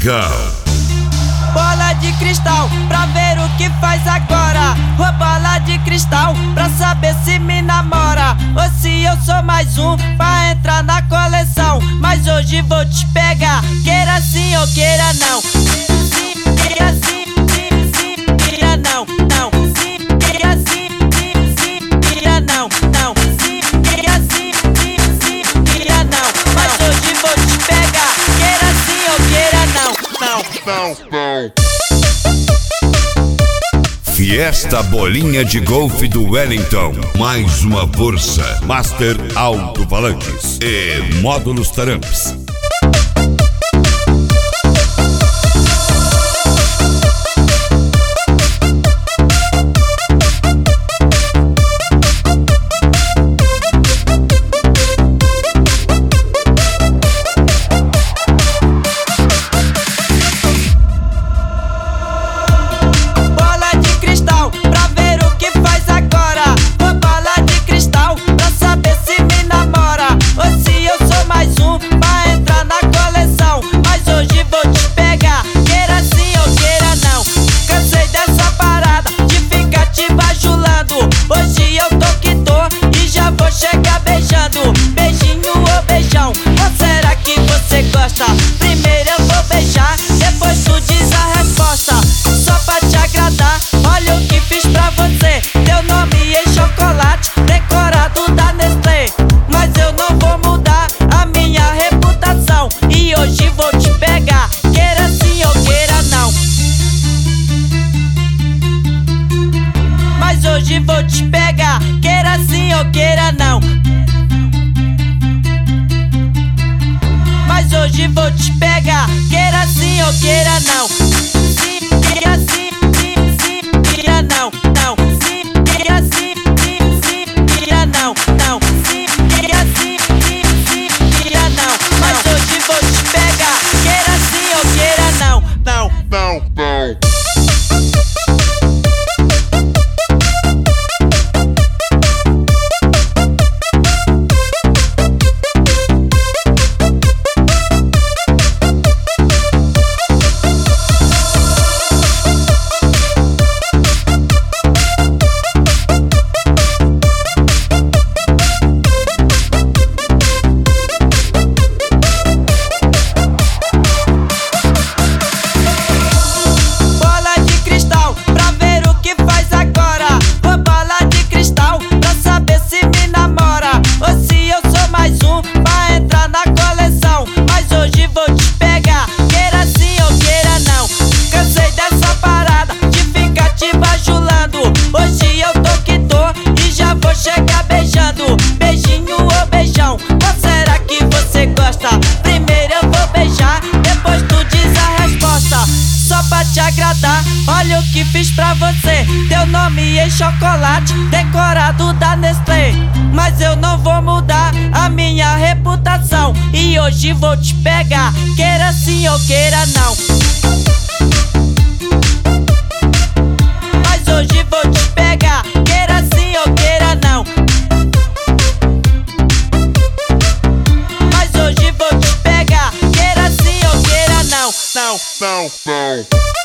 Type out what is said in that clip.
musical. Bola de cristal, pra ver o que faz agora. Ô bola de cristal, pra saber se me namora ou se eu sou mais um pra entrar na coleção. Mas hoje vou te pegar, queira sim ou queira não. Sim, queira sim, sim, sim, queira não, não. Sim, queira sim, sim, sim, queira não, não. Sim, queira sim, sim, sim, queira não. Mas hoje vou te pegar, queira sim ou queira não, não. Fiesta Bolinha de Golfe do Wellington. Mais uma força. Master Alto-Falantes e Módulos Taramps. Hoje eu tô que tô e já vou chegar beijando. Beijinho ou beijão, ou será que você gosta? Primeiro eu vou beijar, depois tu diz a resposta. Só pra te agradar, olha o que fiz pra você. Teu nome é chocolate, decorado da Nestlé. Mas eu não vou mudar a minha reputação. E hoje vou te pegar, queira sim ou queira não. Mas hoje vou te pegar, queira sim ou queira não. Mas hoje vou te pegar, queira sim ou queira não. Sim, queira sim, sim, sim, queira não, não. Sim, queira sim, sim, sim, queira não, não. Sim, queira sim, sim, sim, queira não. Mas hoje vou te pegar, queira sim ou queira não, não, não, não. Hoje eu tô que tô e já vou chegar beijando. Beijinho ou beijão, ou será que você gosta? Primeiro eu vou beijar, depois tu diz a resposta. Só pra te agradar, olha o que fiz pra você. Teu nome é chocolate, decorado da Nestlé. Mas eu não vou mudar a minha reputação. E hoje vou te pegar, queira sim ou queira não. Mas hoje vou te pegar, queira sim ou queira não. Mas hoje vou te pegar, queira sim ou queira não, não, não, não.